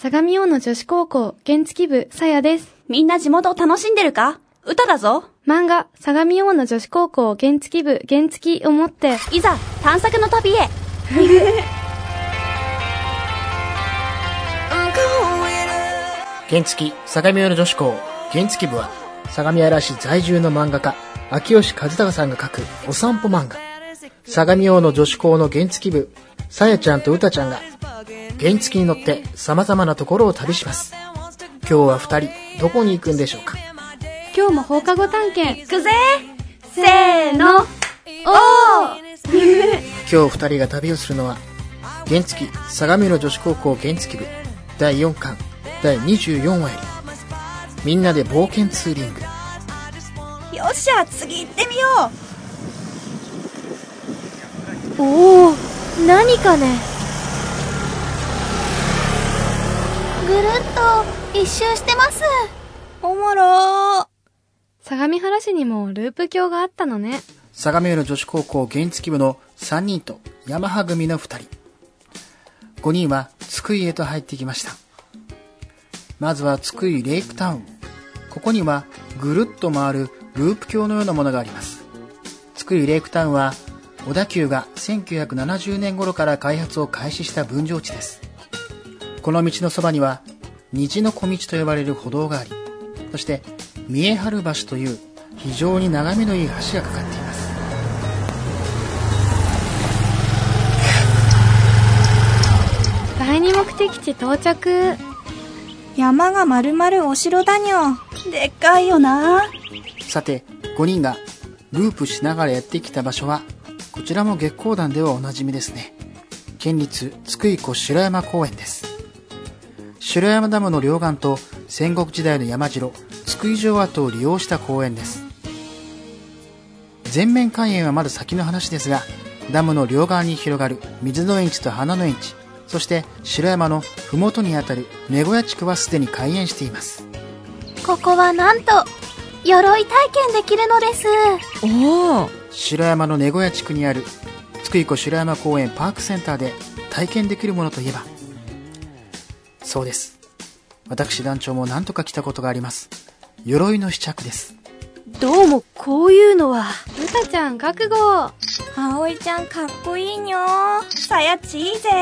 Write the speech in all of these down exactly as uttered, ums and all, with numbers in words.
相模大野女子高校原付部さやです。 みんな地元を楽しんでるか？歌だぞ。 漫画相模大野女子高校原付部原付を持っていざ探索の旅へ。 原付相模大野女子高原付部は相模原市在住の漫画家秋吉和孝さんが描くお散歩漫画。相模大野女子高の原付部さやちゃんとうたちゃんが原付に乗って様々なところを旅します。今日は二人どこに行くんでしょうか？ 今日も放課後探検行くぜ。せーの、おー。 今日二人が旅をするのは原付相模大野女子高校原付部だいよんかんだいにじゅうよんわよりみんなで冒険ツーリング。 よっしゃ、次行ってみよう。おお、何かね。 ぐるっと一周してます。 おもろー。 相模原市にもループ橋があったのね。 相模大野女子高校原付部のさんにんとヤマハ組のふたり、ごにんは津久井へと入ってきました。まずは津久井レイクタウン。ここにはぐるっと回るループ橋のようなものがあります。津久井レイクタウンは小田急がせんきゅうひゃくななじゅうねん頃から開発を開始した分譲地です。この道のそばには虹の小道と呼ばれる歩道があり、そして見え張る橋という非常に眺めのいい橋がかかっています。 第二目的地到着。 山がまるまるお城だにょ。 でっかいよな。 さてごにんがループしながらやってきた場所はこちらも月光潭ではおなじみですね。県立津久井湖城山公園です。城山ダムの両岸と戦国時代の山城津久井城跡を利用した公園です。全面開園はまだ先の話ですが、ダムの両岸に広がる水の園地と花の園地、そして城山のふもとにあたる根小屋地区はすでに開園しています。 ここはなんと鎧体験できるのです。 おお。 城山の根小屋地区にある津久井湖城山公園パークセンターで体験できるものといえば、そうです、私団長も何とか来たことがあります。鎧の試着です。 どうもこういうのは。 うたちゃん覚悟。 葵ちゃんかっこいいにょ。 さやちいいぜ。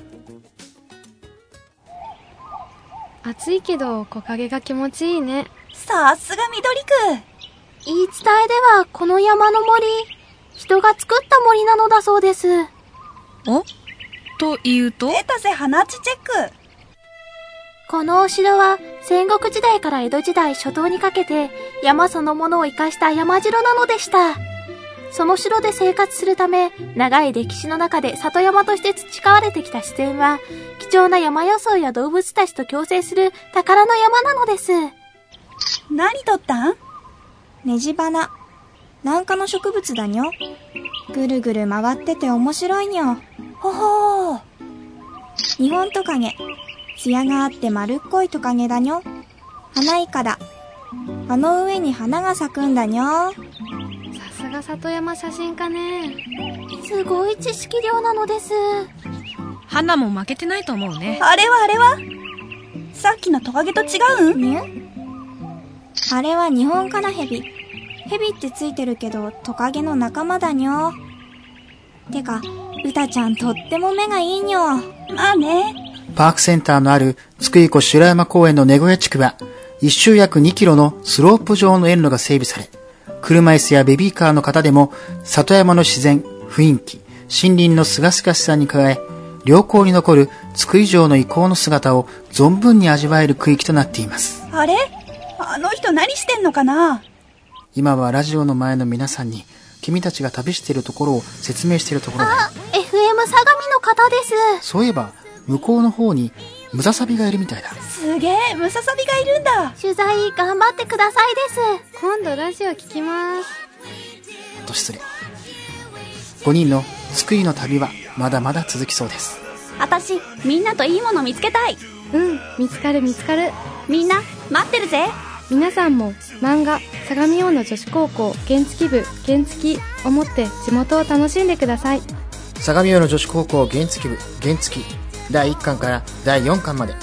暑いけど木陰が気持ちいいね。 さすが緑区。 言い伝えではこの山の森、人が作った森なのだそうです。 おというと、出たぜ花地チェック。 このお城は戦国時代から江戸時代初頭にかけて山そのものを生かした山城なのでした。その城で生活するため、長い歴史の中で里山として培われてきた自然は貴重な山野草や動物たちと共生する宝の山なのです。 何取ったん？ ネジバナ。南下の植物だにょ。ぐるぐる回ってて面白いにょ。 ほほー。 日本トカゲ。艶があって丸っこいトカゲだにょ。花イカだ。葉の上に花が咲くんだにょ。 さすが里山写真家ね。 すごい知識量なのです。 花も負けてないと思うね。 あれはあれはさっきのトカゲと違うんにゅ？あれは日本カナヘビ。ヘビってついてるけどトカゲの仲間だにょ。てかうたちゃんとっても目がいいにょ。 まあね。 パークセンターのある津久井湖城山公園の根小屋地区は一周約にキロのスロープ状の園路が整備され、車椅子やベビーカーの方でも里山の自然、雰囲気、森林の清々しさに加え、良好に残る津久井城の遺構の姿を存分に味わえる区域となっています。 あれ？あの人何してんのかな？ 今はラジオの前の皆さんに君たちが旅しているところを説明しているところだ。 あ、エフエム 相模の方です。 そういえば向こうの方にムササビがいるみたいだ。 すげえ、ムササビがいるんだ。 取材頑張ってくださいです。 今度ラジオ聞きます。 と失礼。ごにんの津久井の旅はまだまだ続きそうです。 あたしみんなといいもの見つけたい。 うん、見つかる見つかる。 みんな待ってるぜ。 皆さんも漫画相模大野女子高校原付部原付を持って地元を楽しんでください。 相模大野女子高校原付部原付だいいっかんからだいよんかんまで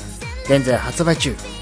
現在発売中。